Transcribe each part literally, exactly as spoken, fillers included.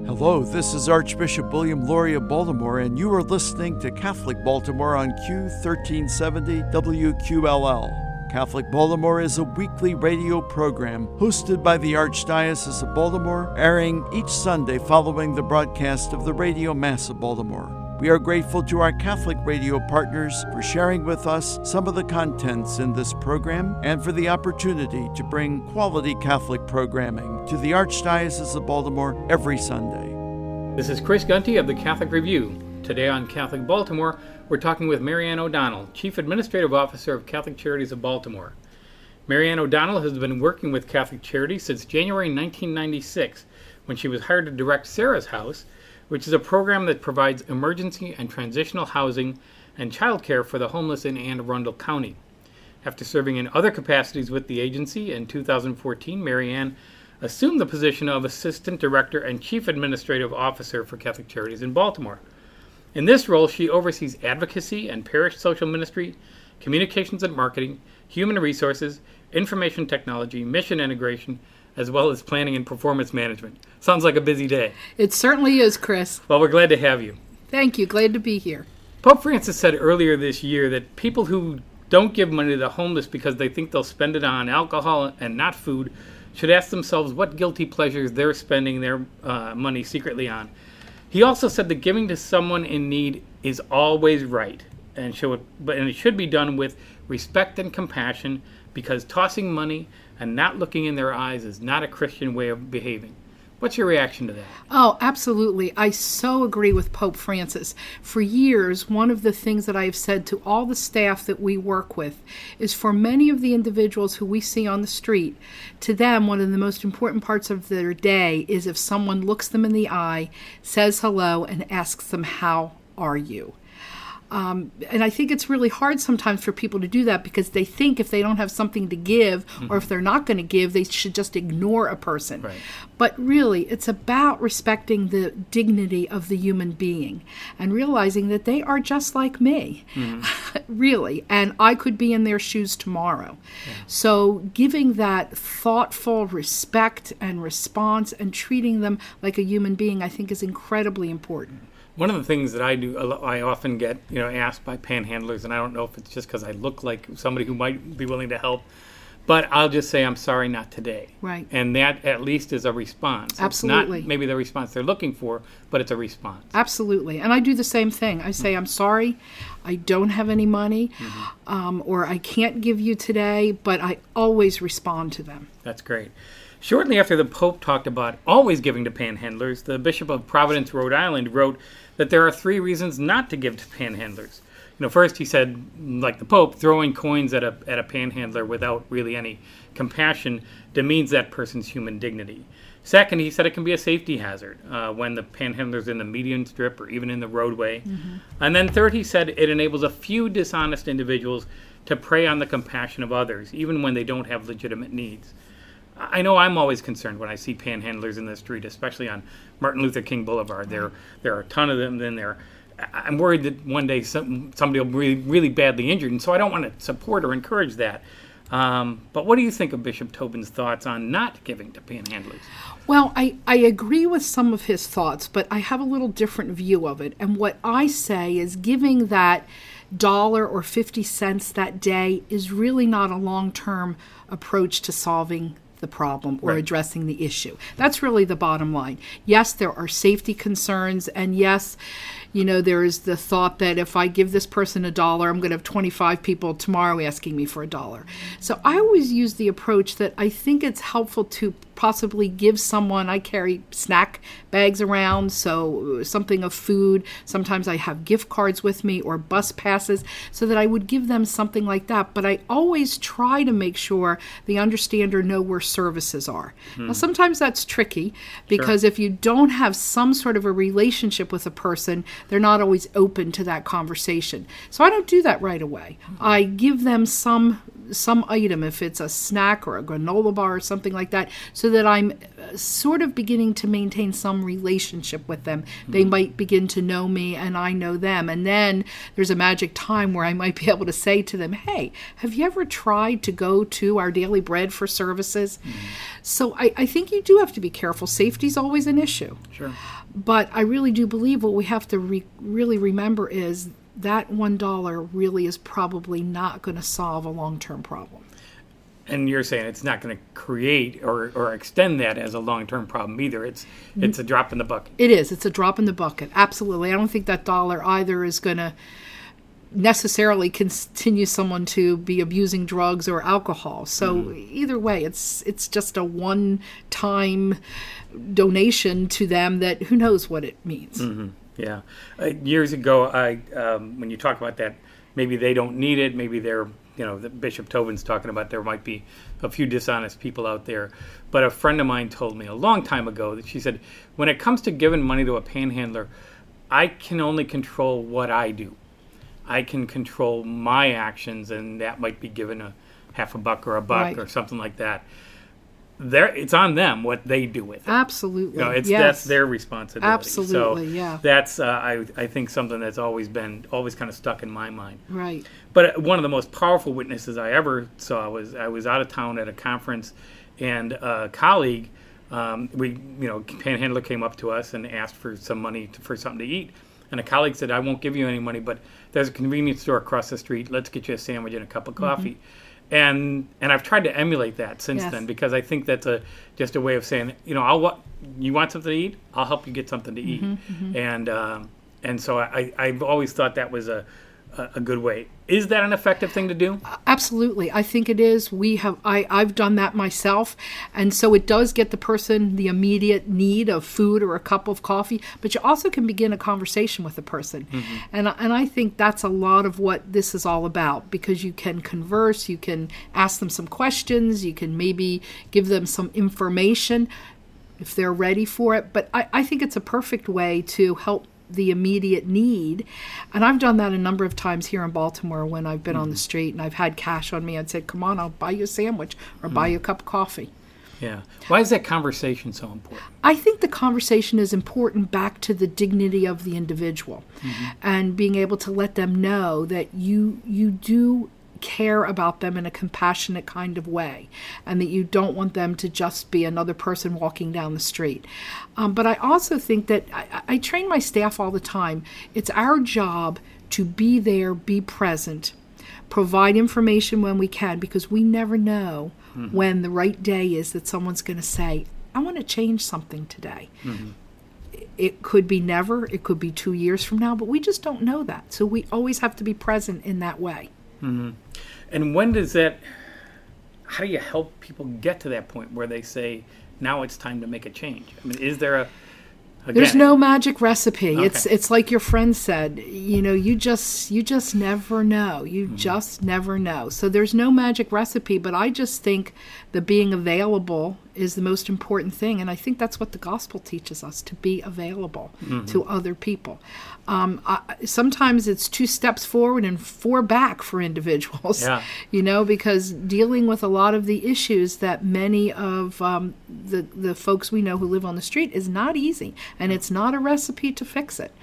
Hello, this is Archbishop William Lori of Baltimore, and you are listening to Catholic Baltimore on Q thirteen seventy W Q L L. Catholic Baltimore is a weekly radio program hosted by the Archdiocese of Baltimore, airing each Sunday following the broadcast of the Radio Mass of Baltimore. We are grateful to our Catholic radio partners for sharing with us some of the contents in this program and for the opportunity to bring quality Catholic programming to the Archdiocese of Baltimore every Sunday. This is Chris Gunty of the Catholic Review. Today on Catholic Baltimore, we're talking with Marianne O'Donnell, Chief Administrative Officer of Catholic Charities of Baltimore. Marianne O'Donnell has been working with Catholic Charities since January nineteen ninety-six, when she was hired to direct Sarah's House, which is a program that provides emergency and transitional housing and childcare for the homeless in Anne Arundel County. After serving in other capacities with the agency, in two thousand fourteen, Marianne assumed the position of Assistant Director and Chief Administrative Officer for Catholic Charities in Baltimore. In this role, she oversees advocacy and parish social ministry, communications and marketing, human resources, information technology, mission integration, as well as planning and performance management. Sounds like a busy day. It certainly is, Chris. Well, we're glad to have you. Thank you. Glad to be here. Pope Francis said earlier this year that people who don't give money to the homeless because they think they'll spend it on alcohol and not food should ask themselves what guilty pleasures they're spending their uh, money secretly on. He also said that giving to someone in need is always right, and, should, but, and it should be done with respect and compassion, because tossing money and not looking in their eyes is not a Christian way of behaving. What's your reaction to that? Oh, absolutely. I so agree with Pope Francis. For years, one of the things that I have said to all the staff that we work with is for many of the individuals who we see on the street, to them, one of the most important parts of their day is if someone looks them in the eye, says hello, and asks them, "How are you?" Um, and I think it's really hard sometimes for people to do that because they think if they don't have something to give, mm-hmm. or if they're not going to give, they should just ignore a person. Right. But really, it's about respecting the dignity of the human being and realizing that they are just like me, mm-hmm. really, and I could be in their shoes tomorrow. Yeah. So giving that thoughtful respect and response and treating them like a human being, I think, is incredibly important. One of the things that I do, I often get, you know, asked by panhandlers, and I don't know if it's just because I look like somebody who might be willing to help, but I'll just say, "I'm sorry, not today." Right. And that at least is a response. Absolutely. It's not maybe the response they're looking for, but it's a response. Absolutely. And I do the same thing. I say, "I'm sorry, I don't have any money," mm-hmm. um, or "I can't give you today," but I always respond to them. That's great. Shortly after the Pope talked about always giving to panhandlers, the Bishop of Providence, Rhode Island, wrote that there are three reasons not to give to panhandlers. You know, first he said, like the Pope, throwing coins at a at a panhandler without really any compassion demeans that person's human dignity. Second, he said it can be a safety hazard uh, when the panhandler's in the median strip or even in the roadway. Mm-hmm. And then third, he said it enables a few dishonest individuals to prey on the compassion of others, even when they don't have legitimate needs. I know I'm always concerned when I see panhandlers in the street, especially on Martin Luther King Boulevard. There, there are a ton of them. Then there, I'm worried that one day some, somebody will be really, really badly injured, and so I don't want to support or encourage that. Um, but what do you think of Bishop Tobin's thoughts on not giving to panhandlers? Well, I, I agree with some of his thoughts, but I have a little different view of it. And what I say is giving that dollar or fifty cents that day is really not a long-term approach to solving the problem or right. addressing the issue. That's really the bottom line. Yes, there are safety concerns, and yes, you know, there is the thought that if I give this person a dollar, I'm going to have twenty-five people tomorrow asking me for a dollar. So I always use the approach that I think it's helpful to possibly give someone, I carry snack bags around, so something of food. Sometimes I have gift cards with me or bus passes, so that I would give them something like that. But I always try to make sure they understand or know where services are. Hmm. Now, sometimes that's tricky because sure. if you don't have some sort of a relationship with a person, they're not always open to that conversation. So I don't do that right away. Mm-hmm. I give them some some item, if it's a snack or a granola bar or something like that, so that I'm sort of beginning to maintain some relationship with them. Mm-hmm. They might begin to know me and I know them. And then there's a magic time where I might be able to say to them, hey, have you ever tried to go to our Daily Bread for services? Mm-hmm. So I, I think you do have to be careful. Safety is always an issue. Sure. But I really do believe what we have to re- really remember is that one dollar really is probably not going to solve a long-term problem. And you're saying it's not going to create or, or extend that as a long-term problem either. It's it's a drop in the bucket. It is. It's a drop in the bucket. Absolutely. I don't think that dollar either is going to necessarily continue someone to be abusing drugs or alcohol. So mm. either way, it's it's just a one-time donation to them that who knows what it means. Mm-hmm. Yeah. Uh, years ago, I um, when you talk about that, maybe they don't need it. Maybe they're, you know, the Bishop Tobin's talking about there might be a few dishonest people out there. But a friend of mine told me a long time ago that she said, when it comes to giving money to a panhandler, I can only control what I do. I can control my actions, and that might be given a half a buck or a buck right. or something like that. There, it's on them what they do with it. Absolutely, you know, it's yes. that's their responsibility. Absolutely, so yeah. That's uh, I I think something that's always been always kind of stuck in my mind. Right. But one of the most powerful witnesses I ever saw was I was out of town at a conference, and a colleague, um, we you know, panhandler came up to us and asked for some money to, for something to eat, and a colleague said, "I won't give you any money, but there's a convenience store across the street. Let's get you a sandwich and a cup of coffee." Mm-hmm. And and I've tried to emulate that since yes. then, because I think that's a just a way of saying, you know, I'll what you want something to eat, I'll help you get something to eat, mm-hmm, mm-hmm. and um, and so I I've always thought that was a a good way. Is that an effective thing to do? Absolutely. I think it is. We have I, I've done that myself. And so it does get the person the immediate need of food or a cup of coffee, but you also can begin a conversation with the person. Mm-hmm. And, and I think that's a lot of what this is all about, because you can converse, you can ask them some questions, you can maybe give them some information if they're ready for it. But I, I think it's a perfect way to help the immediate need. And I've done that a number of times here in Baltimore when I've been mm-hmm. on the street and I've had cash on me. I'd say, come on, I'll buy you a sandwich or mm-hmm. buy you a cup of coffee. Yeah. Why is that conversation so important? I think the conversation is important back to the dignity of the individual mm-hmm. and being able to let them know that you you do care about them in a compassionate kind of way, and that you don't want them to just be another person walking down the street. Um, but I also think that I, I train my staff all the time. It's our job to be there, be present, provide information when we can, because we never know mm-hmm. when the right day is that someone's going to say, I want to change something today. Mm-hmm. It could be never, it could be two years from now, but we just don't know that. So we always have to be present in that way. Mm-hmm. And when does that, how do you help people get to that point where they say, now it's time to make a change? I mean, is there a, again, there's no magic recipe. Okay. It's it's like your friend said, you know, you just you just never know. You mm-hmm. just never know. So there's no magic recipe, but I just think that being available is the most important thing. And I think that's what the gospel teaches us, to be available mm-hmm. to other people. Um, I, sometimes it's two steps forward and four back for individuals, yeah. you know, because dealing with a lot of the issues that many of um, the, the folks we know who live on the street is not easy, and it's not a recipe to fix it.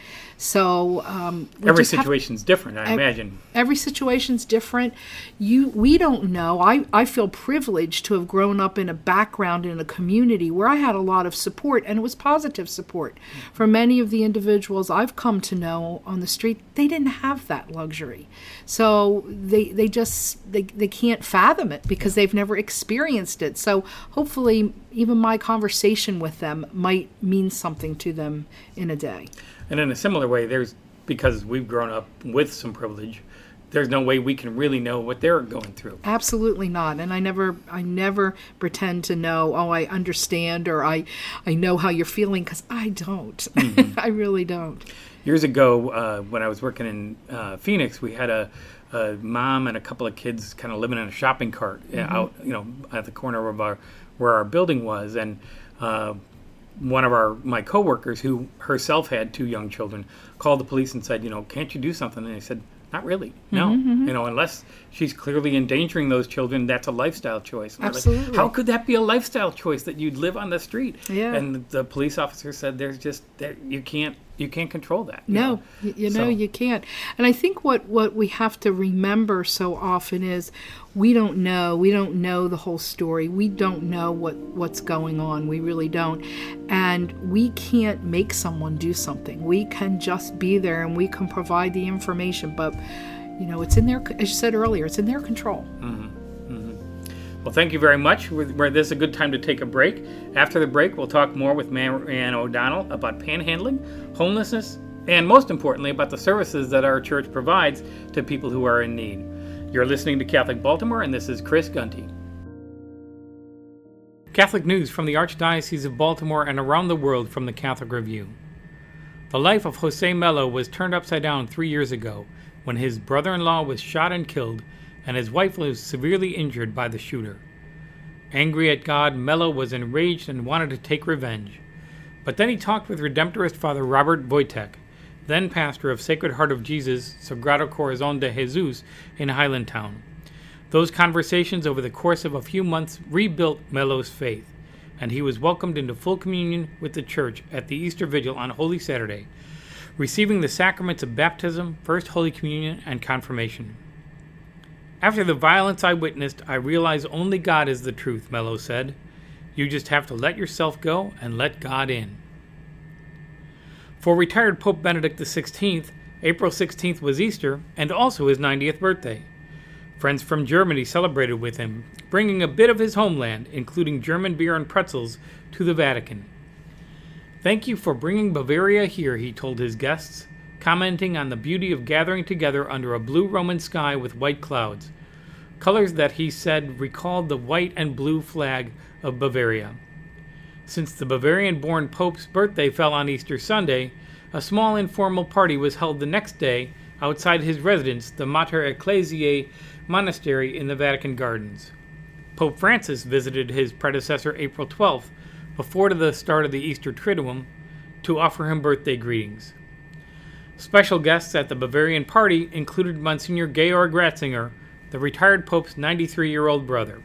So um, every situation's have, different, I ev- imagine. Every situation's different. You, we don't know. I, I feel privileged to have grown up in a background in a community where I had a lot of support, and it was positive support. For many of the individuals I've come to know on the street, they didn't have that luxury. So they they just they, they can't fathom it because they've never experienced it. So hopefully even my conversation with them might mean something to them in a day. And in a similar way, there's, because we've grown up with some privilege, there's no way we can really know what they're going through. Absolutely not. And I never I never pretend to know, oh, I understand, or I, I know how you're feeling, because I don't. Mm-hmm. I really don't. Years ago, uh, when I was working in uh, Phoenix, we had a, a mom and a couple of kids kind of living in a shopping cart mm-hmm. out, you know, at the corner of our where our building was, and uh, one of our my coworkers, who herself had two young children, called the police and said, you know, can't you do something? And they said, Not really. No. Mm-hmm, mm-hmm. You know, unless she's clearly endangering those children, that's a lifestyle choice. And Absolutely. Like, how could that be a lifestyle choice that you'd live on the street? Yeah. And the police officer said there's just there, you can't you can't control that. You No, know, you, you know, So- you can't. And I think what, what we have to remember so often is we don't know. We don't know the whole story. We don't know what, what's going on. We really don't. And we can't make someone do something. We can just be there and we can provide the information. But, you know, it's in their, as you said earlier, it's in their control. Well, thank you very much. We're, we're, this is a good time to take a break. After the break, we'll talk more with Marianne O'Donnell about panhandling, homelessness, and most importantly, about the services that our church provides to people who are in need. You're listening to Catholic Baltimore, and this is Chris Gunty. Catholic news from the Archdiocese of Baltimore and around the world from the Catholic Review. The life of Jose Melo was turned upside down three years ago when his brother-in-law was shot and killed and his wife was severely injured by the shooter. Angry at God, Melo was enraged and wanted to take revenge. But then he talked with Redemptorist Father Robert Wojtek, then pastor of Sacred Heart of Jesus, Sagrado Corazon de Jesus in Highlandtown. Those conversations over the course of a few months rebuilt Melo's faith, and he was welcomed into full communion with the Church at the Easter Vigil on Holy Saturday, receiving the sacraments of baptism, First Holy Communion, and confirmation. After the violence I witnessed, I realize only God is the truth, Melo said. You just have to let yourself go and let God in. For retired Pope Benedict the sixteenth, April sixteenth was Easter and also his ninetieth birthday. Friends from Germany celebrated with him, bringing a bit of his homeland, including German beer and pretzels, to the Vatican. Thank you for bringing Bavaria here, he told his guests, commenting on the beauty of gathering together under a blue Roman sky with white clouds, colors that he said recalled the white and blue flag of Bavaria. Since the Bavarian-born Pope's birthday fell on Easter Sunday, a small informal party was held the next day outside his residence, the Mater Ecclesiae Monastery in the Vatican Gardens. Pope Francis visited his predecessor April twelfth, before the start of the Easter Triduum, to offer him birthday greetings. Special guests at the Bavarian party included Monsignor Georg Ratzinger, the retired Pope's ninety-three-year-old brother.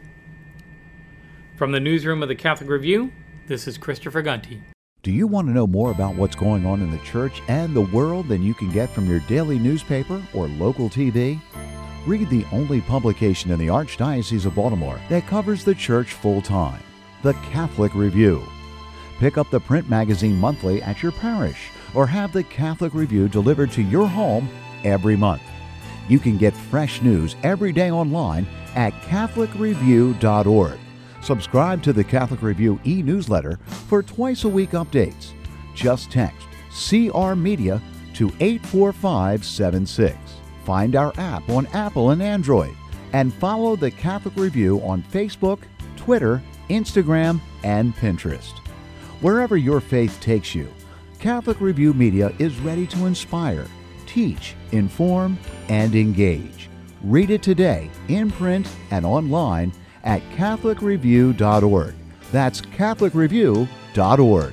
From the newsroom of the Catholic Review, this is Christopher Gunty. Do you want to know more about what's going on in the church and the world than you can get from your daily newspaper or local T V? Read the only publication in the Archdiocese of Baltimore that covers the church full-time, the Catholic Review. Pick up the print magazine monthly at your parish or have the Catholic Review delivered to your home every month. You can get fresh news every day online at catholic review dot org. Subscribe to the Catholic Review e-newsletter for twice-a-week updates. Just text C R Media to eight four five seven six. Find our app on Apple and Android, and follow the Catholic Review on Facebook, Twitter, Instagram, and Pinterest. Wherever your faith takes you, Catholic Review Media is ready to inspire, teach, inform, and engage. Read it today, in print and online, at catholic review dot org. That's catholic review dot org.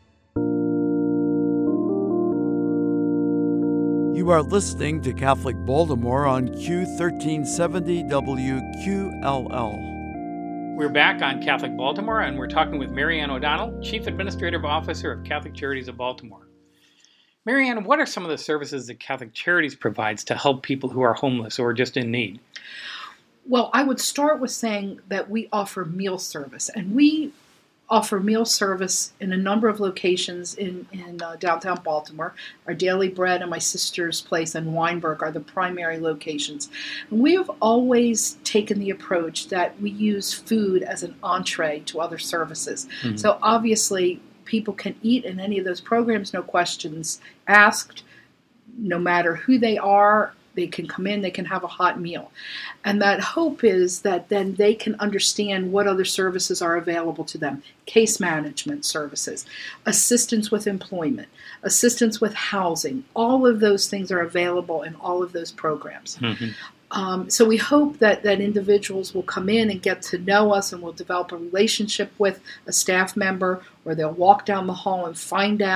You are listening to Catholic Baltimore on Q thirteen seventy W Q L L. We're back on Catholic Baltimore, and we're talking with Marianne O'Donnell, Chief Administrative Officer of Catholic Charities of Baltimore. Marianne, what are some of the services that Catholic Charities provides to help people who are homeless or just in need? Well, I would start with saying that we offer meal service, and we offer meal service in a number of locations in, in uh, downtown Baltimore. Our Daily Bread and my sister's place in Weinberg are the primary locations. And we have always taken the approach that we use food as an entree to other services. Mm-hmm. So obviously, people can eat in any of those programs, no questions asked, no matter who they are. They can come in, they can have a hot meal. And that hope is that then they can understand what other services are available to them. Case management services, assistance with employment, assistance with housing. All of those things are available in all of those programs. Mm-hmm. Um, so we hope that, that individuals will come in and get to know us and will develop a relationship with a staff member, or they'll walk down the hall and find out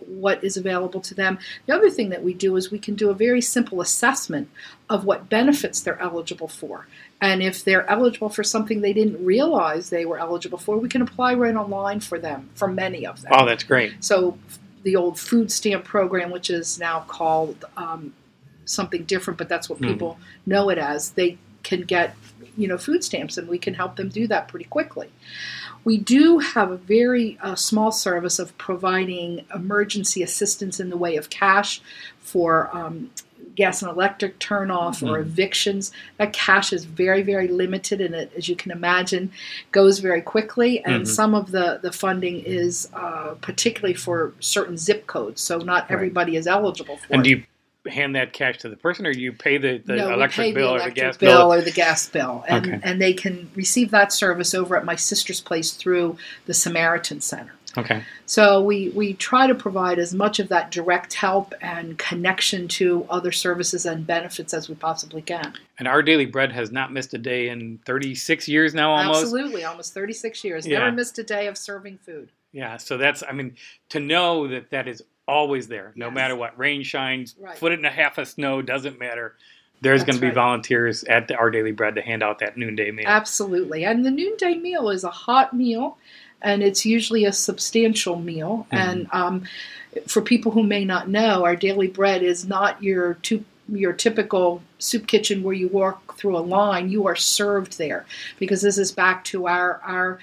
what is available to them. The other thing that we do is we can do a very simple assessment of what benefits they're eligible for. And if they're eligible for something they didn't realize they were eligible for, we can apply right online for them, for many of them. Oh, that's great. So the old food stamp program, which is now called um, something different, but that's what mm. people know it as, they can get, you know, food stamps, and we can help them do that pretty quickly. We do have a very uh, small service of providing emergency assistance in the way of cash for um, gas and electric turnoff mm-hmm. or evictions. That cash is very, very limited, and it, as you can imagine, goes very quickly. And mm-hmm. some of the, the funding is uh, particularly for certain zip codes, so not everybody right. is eligible for and it. Do you hand that cash to the person, or do you pay the, the no, electric we pay bill the or electric the gas bill bill? or the gas bill. And, okay. and they can receive that service over at my sister's place through the Samaritan Center. Okay. So we, we try to provide as much of that direct help and connection to other services and benefits as we possibly can. And Our Daily Bread has not missed a day in thirty-six years now almost? Absolutely, almost thirty-six years. Yeah. Never missed a day of serving food. Yeah, so that's, I mean, to know that that is always there, no yes. matter what. Rain shines, right. foot and a half of snow, doesn't matter. There's going to be right. volunteers at the Our Daily Bread to hand out that noonday meal. Absolutely. And the noonday meal is a hot meal, and it's usually a substantial meal. Mm-hmm. And um, for people who may not know, Our Daily Bread is not your two, your typical soup kitchen where you walk through a line. You are served there, because this is back to our our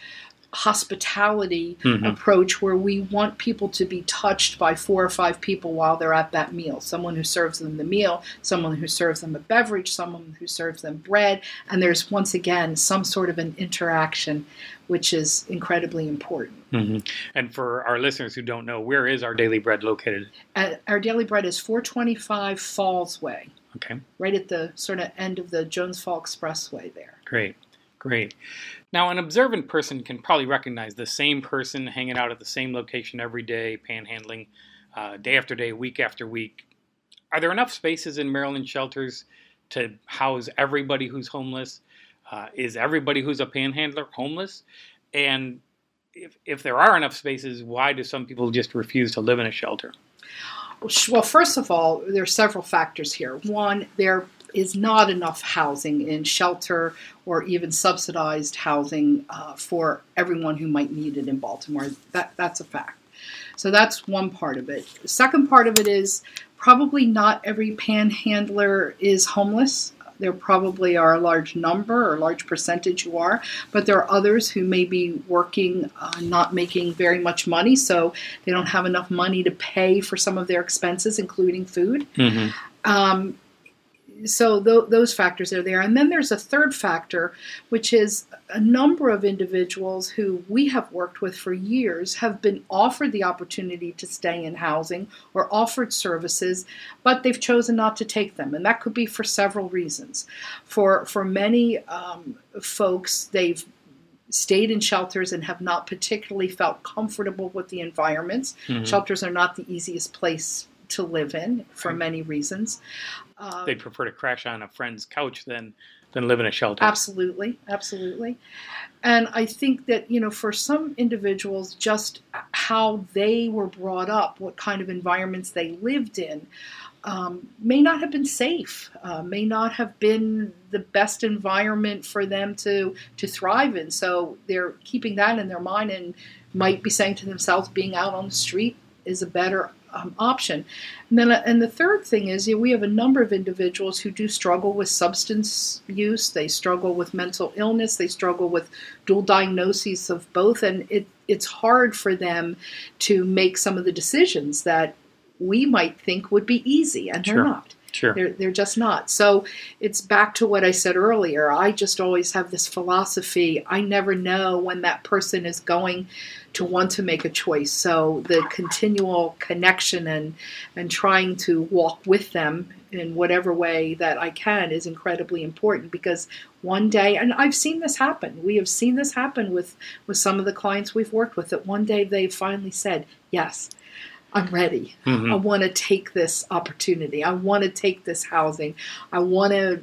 hospitality mm-hmm. approach, where we want people to be touched by four or five people while they're at that meal. Someone who serves them the meal, someone who serves them a beverage, someone who serves them bread, and there's once again some sort of an interaction, which is incredibly important. Mm-hmm. And for our listeners who don't know, where is Our Daily Bread located? At, Our Daily Bread is four twenty-five Falls Way. Okay. Right at the sort of end of the Jones Fall Expressway there. Great. Great. Now, an observant person can probably recognize the same person hanging out at the same location every day, panhandling, uh, day after day, week after week. Are there enough spaces in Maryland shelters to house everybody who's homeless? Uh, is everybody who's a panhandler homeless? And if, if there are enough spaces, why do some people just refuse to live in a shelter? Well, first of all, there are several factors here. One, there is not enough housing in shelter or even subsidized housing uh, for everyone who might need it in Baltimore. That that's a fact. So that's one part of it. The second part of it is probably not every panhandler is homeless. There probably are a large number or a large percentage who are, but there are others who may be working, uh, not making very much money, so they don't have enough money to pay for some of their expenses, including food. Mm-hmm. Um, So th- those factors are there. And then there's a third factor, which is a number of individuals who we have worked with for years have been offered the opportunity to stay in housing or offered services, but they've chosen not to take them. And that could be for several reasons. For, for many um, folks, they've stayed in shelters and have not particularly felt comfortable with the environments. Mm-hmm. Shelters are not the easiest place to live in for right. many reasons. Um, They'd prefer to crash on a friend's couch than than live in a shelter. Absolutely, absolutely. And I think that, you know, for some individuals, just how they were brought up, what kind of environments they lived in, um, may not have been safe, uh, may not have been the best environment for them to, to thrive in. So they're keeping that in their mind and might be saying to themselves, being out on the street is a better Um, option. And then, uh, and the third thing is, you know, we have a number of individuals who do struggle with substance use. They struggle with mental illness. They struggle with dual diagnoses of both, and it it's hard for them to make some of the decisions that we might think would be easy, and Sure. they're not. Sure. They're, they're just not. So it's back to what I said earlier. I just always have this philosophy. I never know when that person is going to want to make a choice. So the continual connection and, and trying to walk with them in whatever way that I can is incredibly important, because one day, and I've seen this happen, we have seen this happen with, with some of the clients we've worked with, that one day they finally said, yes, I'm ready. Mm-hmm. I want to take this opportunity. I want to take this housing. I want to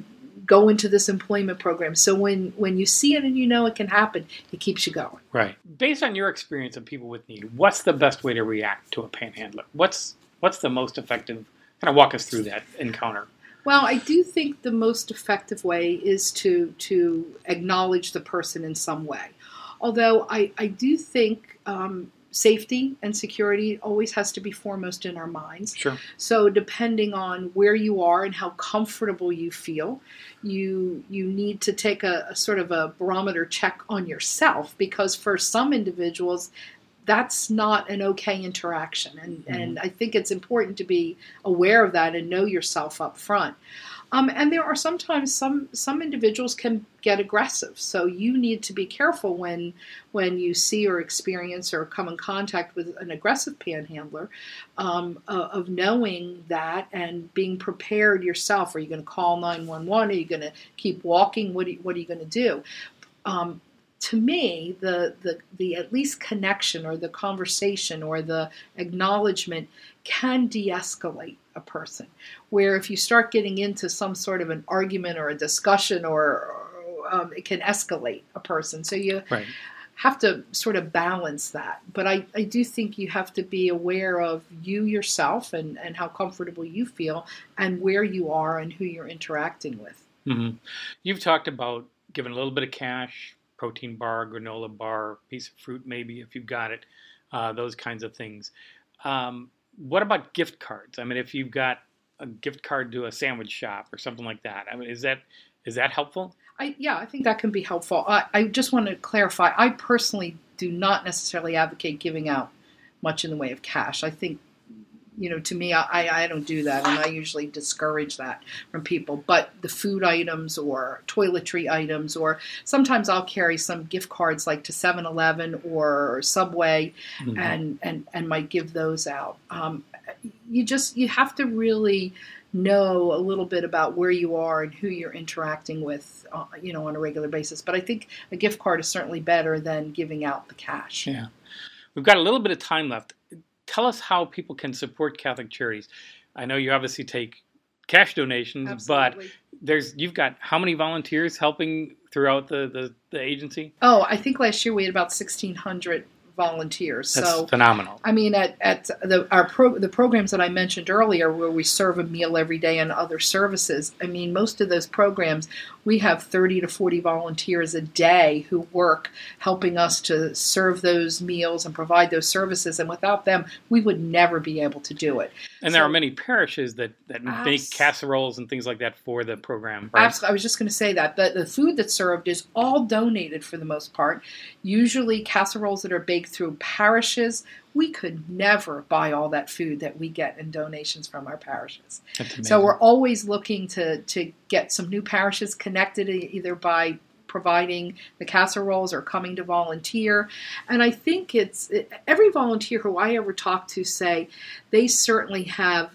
go into this employment program. So when, when you see it and you know it can happen, it keeps you going. Right. Based on your experience of people with need, what's the best way to react to a panhandler? What's what's the most effective? Kind of walk us through that encounter. Well, I do think the most effective way is to to acknowledge the person in some way. Although I, I do think um, safety and security always has to be foremost in our minds. Sure. So depending on where you are and how comfortable you feel, you you need to take a, a sort of a barometer check on yourself, because for some individuals, that's not an okay interaction. And, mm-hmm. and I think it's important to be aware of that and know yourself up front. Um, and there are sometimes some some individuals can get aggressive. So you need to be careful when when you see or experience or come in contact with an aggressive panhandler, um, uh, of knowing that and being prepared yourself. Are you going to call nine one one? Are you going to keep walking? What are you, what are you going to do? Um, To me, the, the the at least connection or the conversation or the acknowledgement can de-escalate a person. Where if you start getting into some sort of an argument or a discussion, or, or um, it can escalate a person. So you right. have to sort of balance that. But I, I do think you have to be aware of you yourself and, and how comfortable you feel and where you are and who you're interacting with. Mm-hmm. You've talked about giving a little bit of cash, protein bar, granola bar, piece of fruit maybe if you've got it, uh, those kinds of things. Um, what about gift cards? I mean, if you've got a gift card to a sandwich shop or something like that, I mean, is that is that helpful? I, yeah, I think that can be helpful. I, I just want to clarify, I personally do not necessarily advocate giving out much in the way of cash. I think, you know, to me, I, I don't do that, and I usually discourage that from people. But the food items or toiletry items, or sometimes I'll carry some gift cards like to seven eleven or Subway, mm-hmm. and, and, and might give those out. Um, you just, you have to really know a little bit about where you are and who you're interacting with, uh, you know, on a regular basis. But I think a gift card is certainly better than giving out the cash. Yeah. We've got a little bit of time left. Tell us how people can support Catholic Charities. I know you obviously take cash donations, Absolutely. but there's you've got how many volunteers helping throughout the, the, the agency? Oh, I think last year we had about sixteen hundred volunteers. That's so phenomenal. I mean, at, at the our pro, the programs that I mentioned earlier, where we serve a meal every day and other services, I mean, most of those programs, we have thirty to forty volunteers a day who work helping us to serve those meals and provide those services. And without them, we would never be able to do it. And so, there are many parishes that, that abs- make casseroles and things like that for the program, right? Absolutely. I was just going to say that. The, the food that's served is all donated for the most part. Usually casseroles that are baked through parishes. We could never buy all that food that we get in donations from our parishes. So we're always looking to, to get some new parishes connected, either by providing the casseroles or coming to volunteer. And I think it's every volunteer who I ever talk to say they certainly have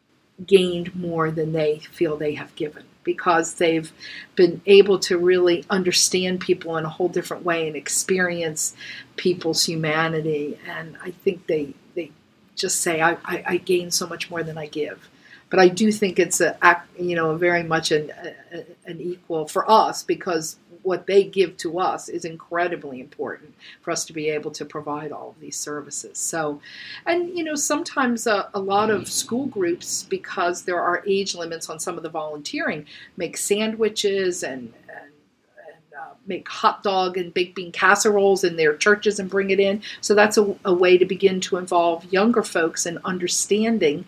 gained more than they feel they have given, because they've been able to really understand people in a whole different way and experience people's humanity. And I think they they just say, I, I, I gain so much more than I give. But I do think it's a, you know, very much an, a, an equal for us, because what they give to us is incredibly important for us to be able to provide all of these services. So, and, you know, sometimes a, a lot of school groups, because there are age limits on some of the volunteering, make sandwiches and, and, and uh, make hot dog and baked bean casseroles in their churches and bring it in. So that's a, a way to begin to involve younger folks in understanding,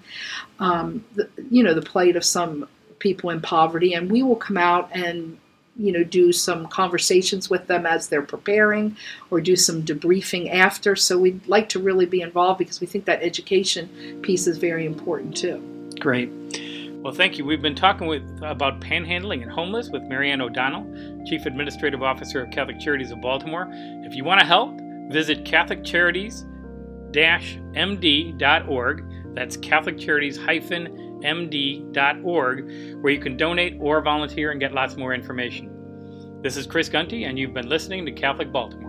um, the, you know, the plight of some people in poverty. And we will come out and you know, do some conversations with them as they're preparing, or do some debriefing after. So we'd like to really be involved, because we think that education piece is very important too. Great. Well, thank you. We've been talking with about panhandling and homeless with Marianne O'Donnell, Chief Administrative Officer of Catholic Charities of Baltimore. If you want to help, visit catholic charities dash m d dot org. That's catholic charities dash m d dot org, where you can donate or volunteer and get lots more information. This is Chris Gunty, and you've been listening to Catholic Baltimore.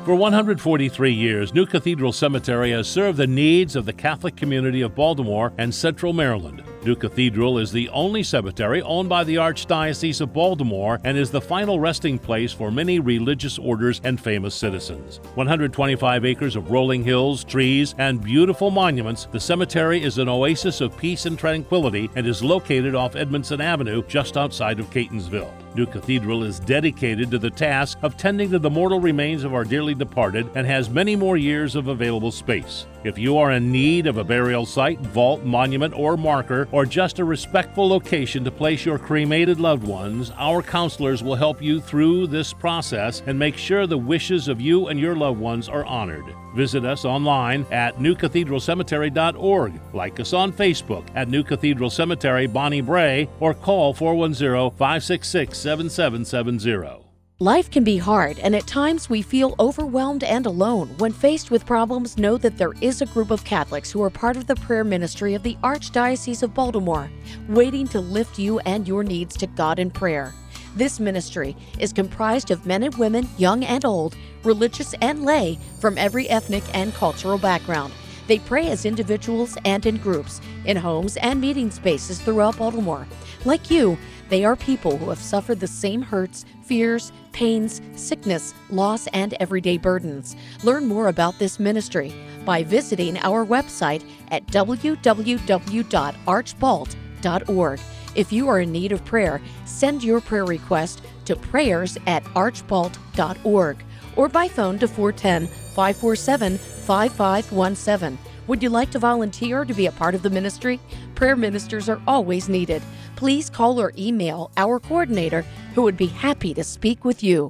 For one hundred forty-three years, New Cathedral Cemetery has served the needs of the Catholic community of Baltimore and Central Maryland. New Cathedral is the only cemetery owned by the Archdiocese of Baltimore and is the final resting place for many religious orders and famous citizens. one hundred twenty-five acres of rolling hills, trees, and beautiful monuments, the cemetery is an oasis of peace and tranquility and is located off Edmondson Avenue just outside of Catonsville. New Cathedral is dedicated to the task of tending to the mortal remains of our dearly departed and has many more years of available space. If you are in need of a burial site, vault, monument, or marker, or just a respectful location to place your cremated loved ones, our counselors will help you through this process and make sure the wishes of you and your loved ones are honored. Visit us online at new cathedral cemetery dot org. Like us on Facebook at New Cathedral Cemetery, Bonnie Bray, or call four one zero, five six six, seven seven seven zero. Life can be hard, and at times we feel overwhelmed and alone. When faced with problems, know that there is a group of Catholics who are part of the prayer ministry of the Archdiocese of Baltimore, waiting to lift you and your needs to God in prayer. This ministry is comprised of men and women, young and old, religious and lay, from every ethnic and cultural background. They pray as individuals and in groups, in homes and meeting spaces throughout Baltimore. Like you, they are people who have suffered the same hurts, fears, pains, sickness, loss, and everyday burdens. Learn more about this ministry by visiting our website at w w w dot archbalt dot org. If you are in need of prayer, send your prayer request to prayers at archbalt dot org or by phone to four one zero, five four seven, five five one seven. Would you like to volunteer to be a part of the ministry? Prayer ministers are always needed. Please call or email our coordinator, who would be happy to speak with you.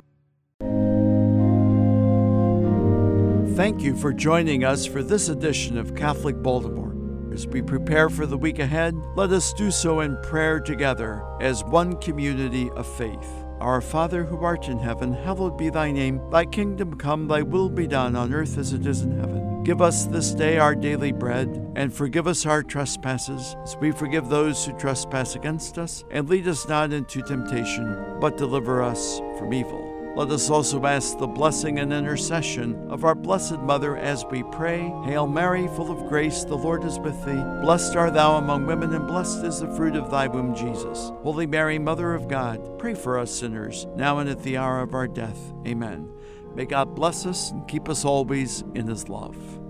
Thank you for joining us for this edition of Catholic Baltimore. As we prepare for the week ahead, let us do so in prayer together as one community of faith. Our Father who art in heaven, hallowed be thy name. Thy kingdom come, thy will be done on earth as it is in heaven. Give us this day our daily bread, and forgive us our trespasses, as we forgive those who trespass against us. And lead us not into temptation, but deliver us from evil. Let us also ask the blessing and intercession of our Blessed Mother as we pray. Hail Mary, full of grace, the Lord is with thee. Blessed art thou among women, and blessed is the fruit of thy womb, Jesus. Holy Mary, Mother of God, pray for us sinners, now and at the hour of our death. Amen. May God bless us and keep us always in his love.